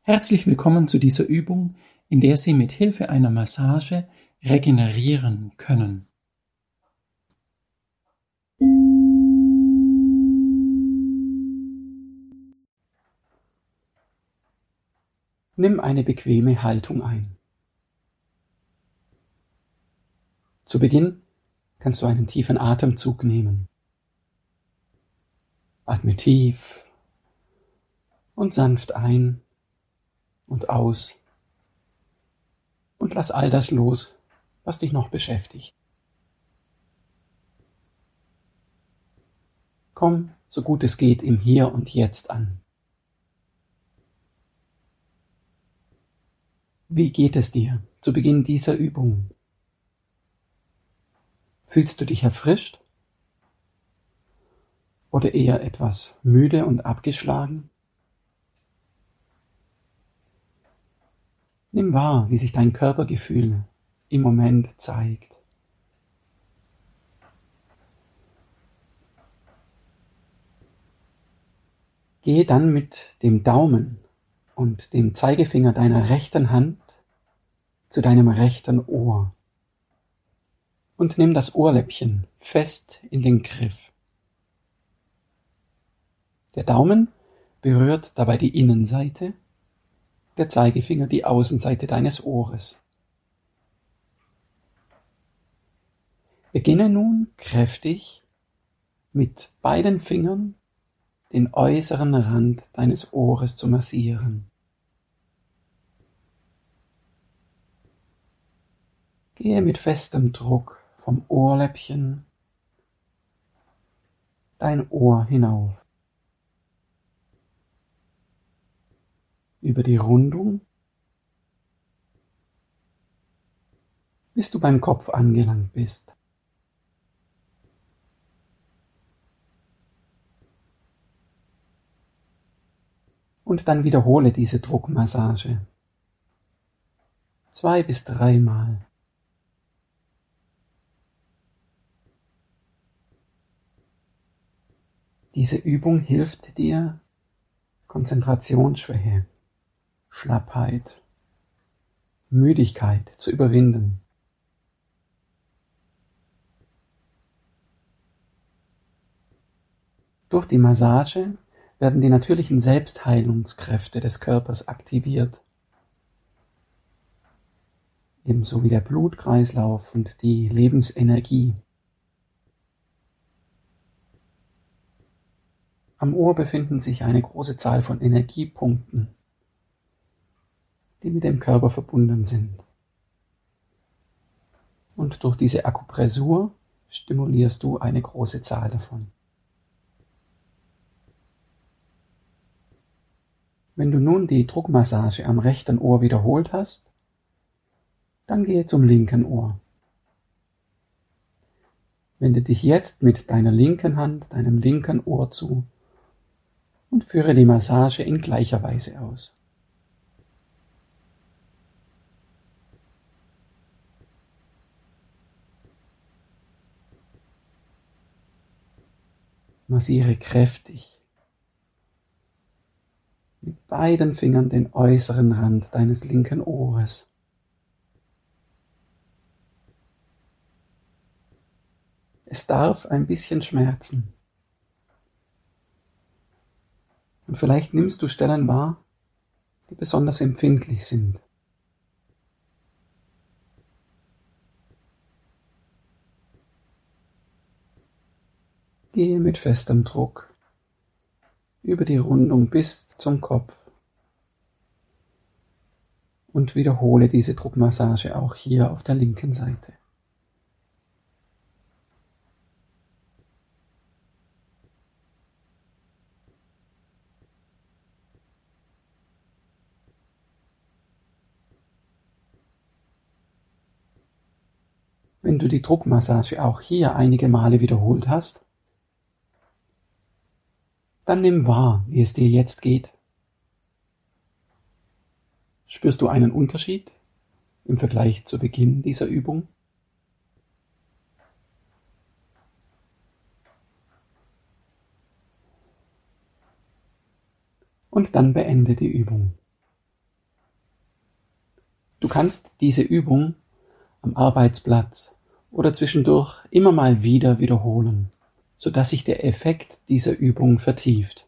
Herzlich willkommen zu dieser Übung, in der Sie mit Hilfe einer Massage regenerieren können. Nimm eine bequeme Haltung ein. Zu Beginn kannst du einen tiefen Atemzug nehmen. Atme tief und sanft ein und aus und lass all das los, was dich noch beschäftigt. Komm, so gut es geht, im Hier und Jetzt an. Wie geht es dir zu Beginn dieser Übung? Fühlst du dich erfrischt oder eher etwas müde und abgeschlagen? Nimm wahr, wie sich dein Körpergefühl im Moment zeigt. Gehe dann mit dem Daumen und dem Zeigefinger deiner rechten Hand zu deinem rechten Ohr und nimm das Ohrläppchen fest in den Griff. Der Daumen berührt dabei die Innenseite, der Zeigefinger die Außenseite deines Ohres. Beginne nun kräftig mit beiden Fingern den äußeren Rand deines Ohres zu massieren. Gehe mit festem Druck vom Ohrläppchen dein Ohr hinauf. Über die Rundung, bis du beim Kopf angelangt bist. Und dann wiederhole diese Druckmassage 2 bis 3 Mal. Diese Übung hilft dir, Konzentrationsschwäche, Schlappheit, Müdigkeit zu überwinden. Durch die Massage werden die natürlichen Selbstheilungskräfte des Körpers aktiviert, ebenso wie der Blutkreislauf und die Lebensenergie. Am Ohr befinden sich eine große Zahl von Energiepunkten, die mit dem Körper verbunden sind. Und durch diese Akupressur stimulierst du eine große Zahl davon. Wenn du nun die Druckmassage am rechten Ohr wiederholt hast, dann gehe zum linken Ohr. Wende dich jetzt mit deiner linken Hand deinem linken Ohr zu und führe die Massage in gleicher Weise aus. Massiere kräftig mit beiden Fingern den äußeren Rand deines linken Ohres. Es darf ein bisschen schmerzen. Und vielleicht nimmst du Stellen wahr, die besonders empfindlich sind. Gehe mit festem Druck über die Rundung bis zum Kopf und wiederhole diese Druckmassage auch hier auf der linken Seite. Wenn du die Druckmassage auch hier einige Male wiederholt hast, dann nimm wahr, wie es dir jetzt geht. Spürst du einen Unterschied im Vergleich zu Beginn dieser Übung? Und dann beende die Übung. Du kannst diese Übung am Arbeitsplatz oder zwischendurch immer mal wieder wiederholen, sodass sich der Effekt dieser Übung vertieft.